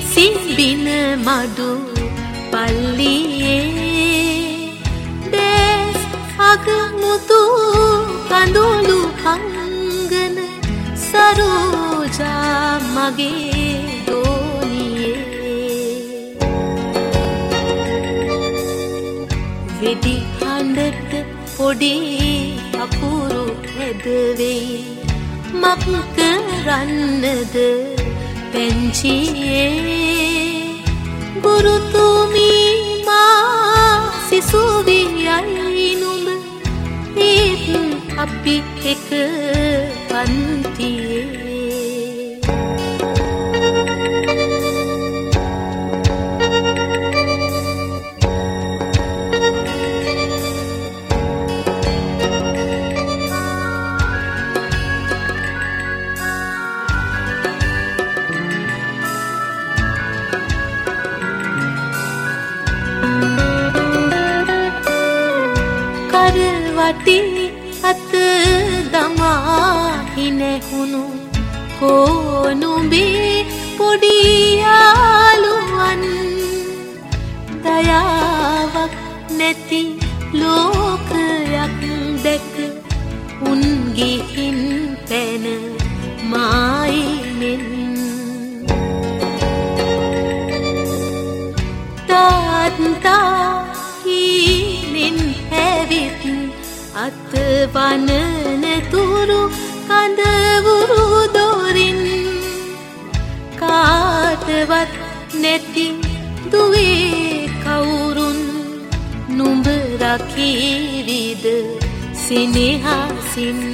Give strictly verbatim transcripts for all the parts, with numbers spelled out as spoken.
සිඹින මඩු පල්ලියේ දැස් අග මුතු කඳුළු හංගන සරෝජා මගේ දෝනියේ වෙඩි හඬට පොඩි අකුරු හැදවෙයි මක් කරන්නද පැංචියේ ගුරුතුමි මා සිසුවියයි නුඹ ඒත් අපි එක පන්තියේ කරවටි අත දමා හිනැහුණු කෝනුඹේ පොඩි යාළුවන් දයාවක් නැති ලෝකයක් දැක උන් ගිහින් පැන මායිමෙන් තාත්තා හීනෙන් හැවිත් අත්වනන තුරු කඳවුරු දොරින් කාටවත් නැති දුවේ කවුරුන් නුඹ රකීවිද සිනහසින්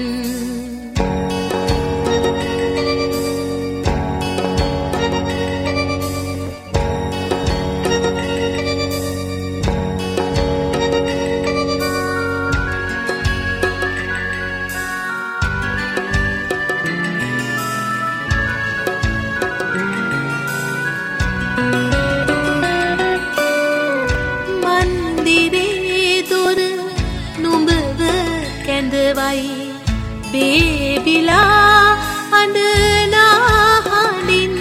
බේබිලා අඬනාහඬින්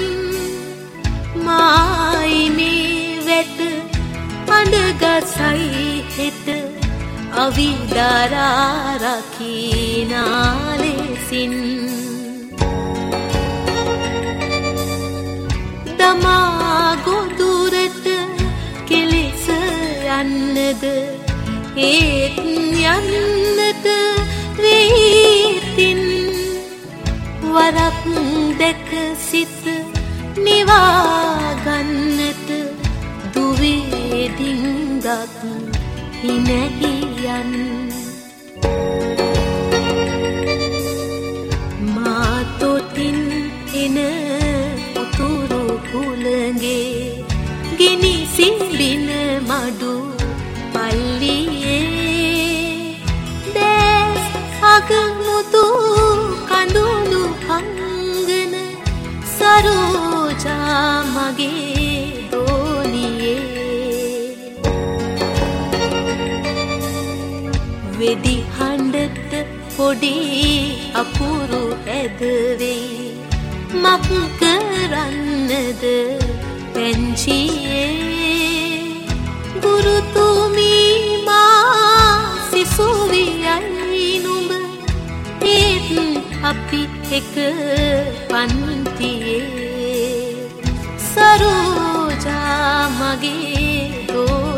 මායිනේ වැට අඬගසයි හෙට අවිදරා රකිනා ලෙසින් දමා ගොදුරට කෙලෙස යන්නද ඒත් යන්නට වේතින් වරක් දැක සිත නිවාගන්නට දුවේ ඩිංගක් හිනැහියන් මාතොටින් එන උතුරු හුළඟේ ගිනි සිඹින මඩු පල්ලියේ අගමුතු කඳුළු හංගන සරෝජා මගේ දෝනියේ වෙඩි හඬට පොඩි අකුරු හැදවෙයි මක් කරන්නද පැංචියේ ගුරුතුමි මා සිසුවියයි නුඹ ඒත් අපි එක පන්තියේ සරෝජා මගේ දෝ